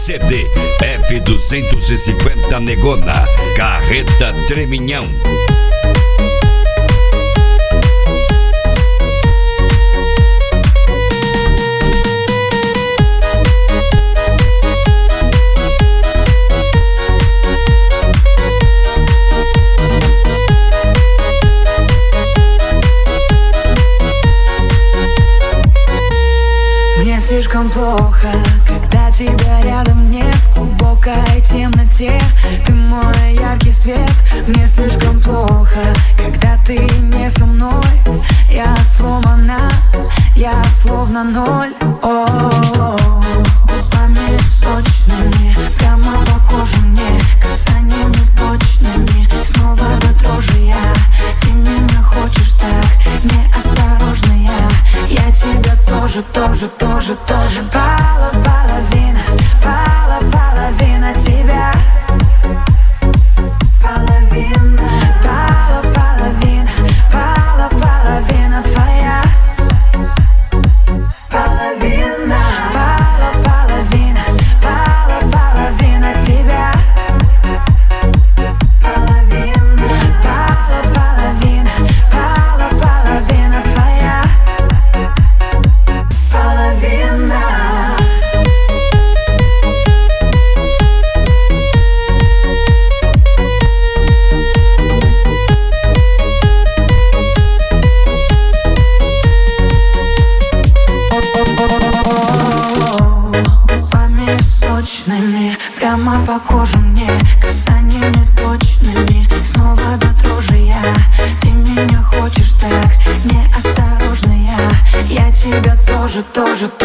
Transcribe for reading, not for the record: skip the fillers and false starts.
CD F250 Negona, Carreta Treminhão. Мне слишком плохо, когда тебя рядом нет. В глубокой темноте ты мой яркий свет. Мне слишком плохо, когда ты не со мной. Я сломана, я словно ноль. Губами сочными, прямо по коже мне, касаниями точными, снова до дрожи я. Ты меня хочешь так, неосторожно я тебя тоже. Половина тебя. Половина твоя. Половина тебя. Половина твоя. Губами сочными, прямо по коже мне, касаниями точными, снова до дрожи я. Ты меня хочешь так, неосторожно я тебя тоже.